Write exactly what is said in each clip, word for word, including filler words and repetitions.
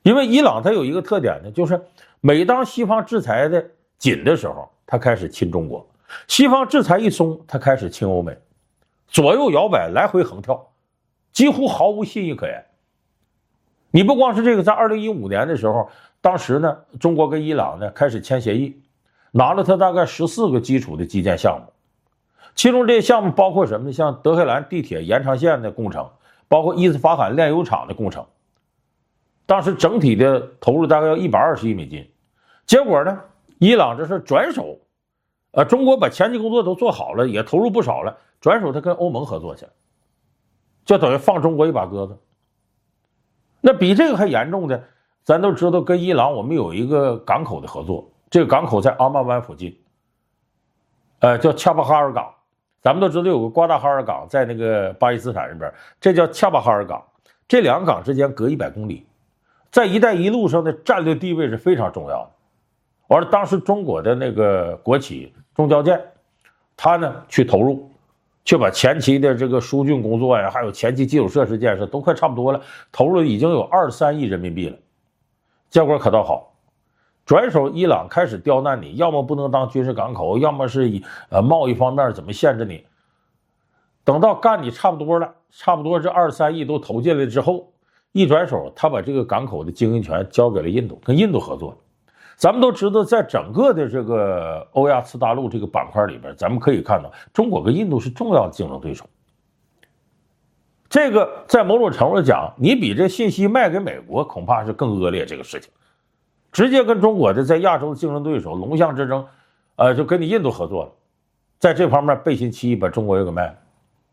因为伊朗它有一个特点呢，就是每当西方制裁的紧的时候，它开始亲中国；西方制裁一松，它开始亲欧美，左右摇摆，来回横跳，几乎毫无信义可言。你不光是这个，在二零一五年的时候，当时呢，中国跟伊朗呢开始签协议，拿了它大概十四个基础的基建项目，其中这些项目包括什么呢？像德黑兰地铁延长线的工程，包括伊斯法罕炼油厂的工程，当时整体的投入大概要一百二十亿美金。结果呢，伊朗这是转手，呃，中国把前期工作都做好了，也投入不少了，转手他跟欧盟合作去了，就等于放中国一把鸽子。那比这个还严重的，咱都知道跟伊朗我们有一个港口的合作，这个港口在阿曼湾附近，呃，叫恰巴哈尔港。咱们都知道有个瓜达哈尔港在那个巴基斯坦那边，这叫恰巴哈尔港。这两个港之间隔一百公里，在一带一路上的战略地位是非常重要的。完了，当时中国的那个国企中交建，他呢去投入，去把前期的这个疏浚工作呀，还有前期基础设施建设都快差不多了，投入已经有二十三亿人民币了。结果可倒好，转手伊朗开始刁难你，要么不能当军事港口，要么是以呃贸易方面怎么限制你。等到干你差不多了，差不多这二十三亿都投进来之后，一转手他把这个港口的经营权交给了印度，跟印度合作。咱们都知道，在整个的这个欧亚次大陆这个板块里边，咱们可以看到中国跟印度是重要的竞争对手。这个在某种程度讲，你比这信息卖给美国恐怕是更恶劣这个事情，直接跟中国的在亚洲的竞争对手龙象之争，呃，就跟你印度合作了，在这方面背信弃义把中国又给卖了。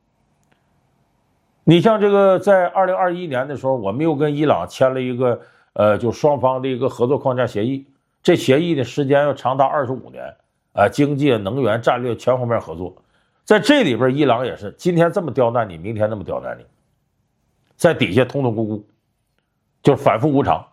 你像这个在二零二一年的时候，我们又跟伊朗签了一个呃，就双方的一个合作框架协议，这协议的时间要长达二十五年，啊、呃，经济、能源、战略全方面合作。在这里边，伊朗也是今天这么刁难你，明天那么刁难你，在底下通通咕咕，就是反复无常。